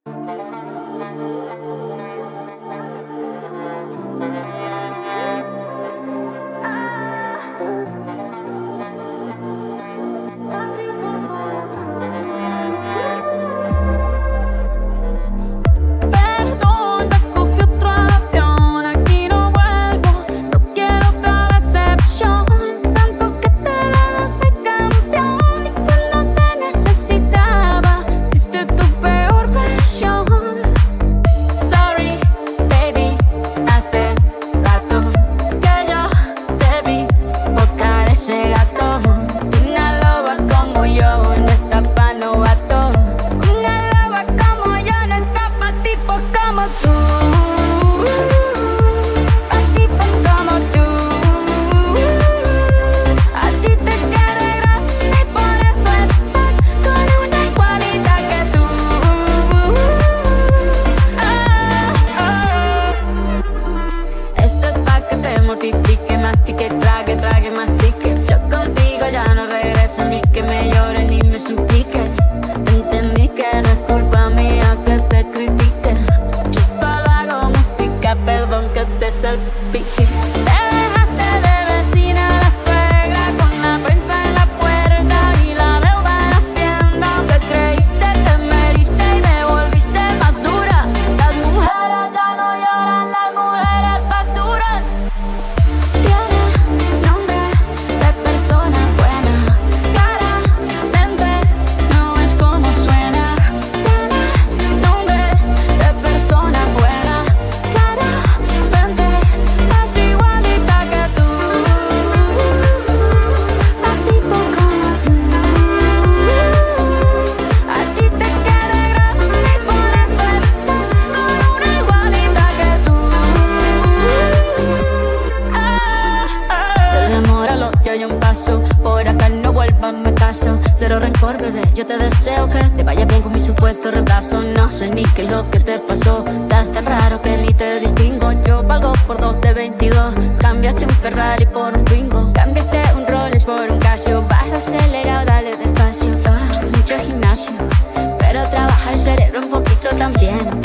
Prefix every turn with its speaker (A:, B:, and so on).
A: Por acá no vuelvas, me caso. Cero rencor, bebé, yo te deseo que te vaya bien con mi supuesto reemplazo. No sé ni qué es lo que te pasó. Estás tan raro que ni te distingo. Yo valgo por 2 de 22. Cambiaste un Ferrari por un Twingo. Cambiaste un Rolex por un Casio. Vas acelerado, dale despacio. Mucho gimnasio, pero trabaja el cerebro un poquito también.